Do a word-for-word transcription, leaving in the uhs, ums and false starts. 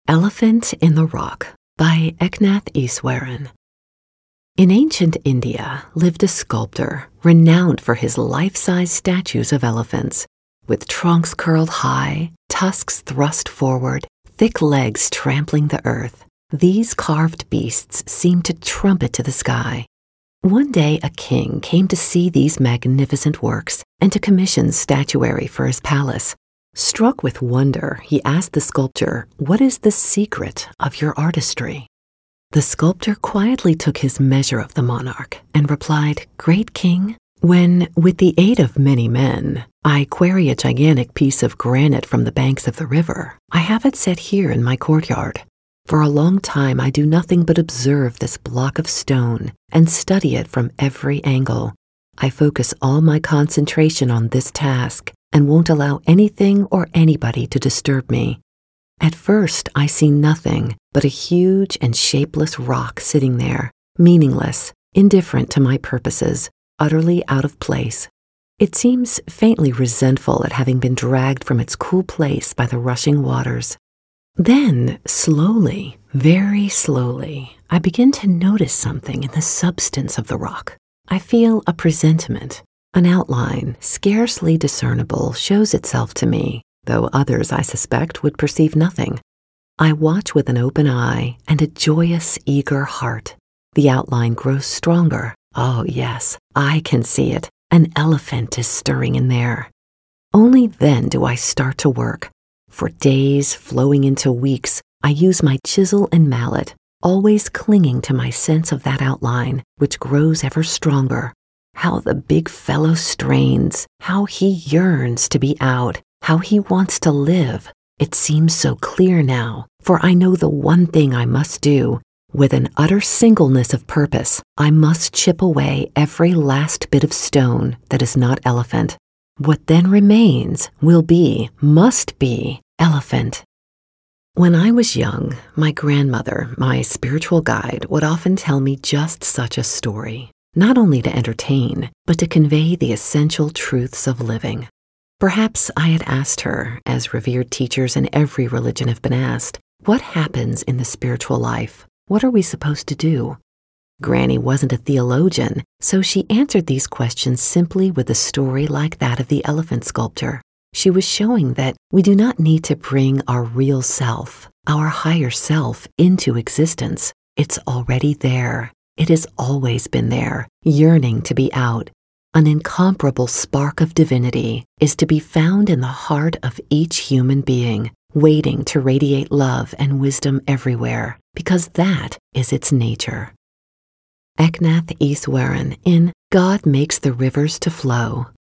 Elephant in the Rock by Eknath Easwaran. In ancient India lived a sculptor renowned for his life-size statues of elephants, with trunks curled high, tusks thrust forward, thick legs trampling the earth. These carved beasts seemed to trumpet to the sky. One day a king came to see these magnificent works and to commission statuary for his palace. Struck with wonder, he asked the sculptor, "What is the secret of your artistry?" The sculptor quietly took his measure of the monarch and replied, "Great king, when, with the aid of many men, I quarry a gigantic piece of granite from the banks of the river, I have it set here in my courtyard. For a long time I do nothing but observe this block of stone and study it from every angle. I focus all my concentration on this task and won't allow anything or anybody to disturb me. At first I see nothing but a huge and shapeless rock sitting there, meaningless, indifferent to my purposes, utterly out of place. It seems faintly resentful at having been dragged from its cool place by the rushing waters. Then, slowly, very slowly, I begin to notice something in the substance of the rock. I feel a presentiment. An outline, scarcely discernible, shows itself to me, though others, I suspect, would perceive nothing. I watch with an open eye and a joyous, eager heart. The outline grows stronger. Oh, yes, I can see it. An elephant is stirring in there. Only then do I start to work. For days, flowing into weeks, I use my chisel and mallet, always clinging to my sense of that outline, which grows ever stronger. How the big fellow strains, how he yearns to be out, how he wants to live. It seems so clear now, for I know the one thing I must do. With an utter singleness of purpose, I must chip away every last bit of stone that is not elephant. What then remains will be, must be, elephant. When I was young, my grandmother, my spiritual guide, would often tell me just such a story, not only to entertain, but to convey the essential truths of living. Perhaps I had asked her, as revered teachers in every religion have been asked, what happens in the spiritual life? What are we supposed to do? Granny wasn't a theologian, so she answered these questions simply with a story like that of the elephant sculptor. She was showing that we do not need to bring our real self, our higher self, into existence. It's already there. It has always been there, yearning to be out. An incomparable spark of divinity is to be found in the heart of each human being, waiting to radiate love and wisdom everywhere, because that is its nature. Eknath Easwaran in God Makes the Rivers to Flow.